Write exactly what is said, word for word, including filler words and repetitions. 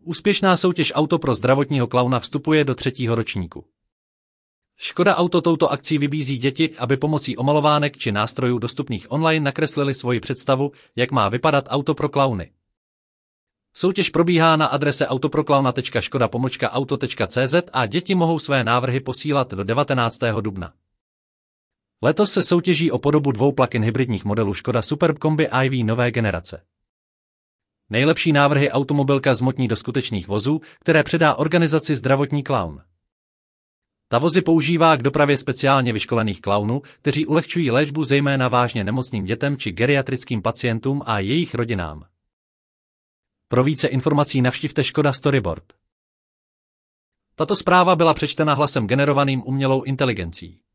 Úspěšná soutěž Auto pro zdravotního klauna vstupuje do třetího ročníku. Škoda Auto touto akcí vybízí děti, aby pomocí omalovánek či nástrojů dostupných online nakreslili svoji představu, jak má vypadat auto pro klauny. Soutěž probíhá na adrese autoproklauna tečka škoda pomlčka auto tečka cz a děti mohou své návrhy posílat do devatenáctého dubna. Letos se soutěží o podobu dvou plug-in hybridních modelů Škoda Superb Kombi I V nové generace. Nejlepší návrhy automobilka zmotní do skutečných vozů, které předá organizaci Zdravotní klaun. Ta vozy používá k dopravě speciálně vyškolených klaunů, kteří ulehčují léčbu zejména vážně nemocným dětem či geriatrickým pacientům a jejich rodinám. Pro více informací navštivte Škoda Storyboard. Tato zpráva byla přečtena hlasem generovaným umělou inteligencí.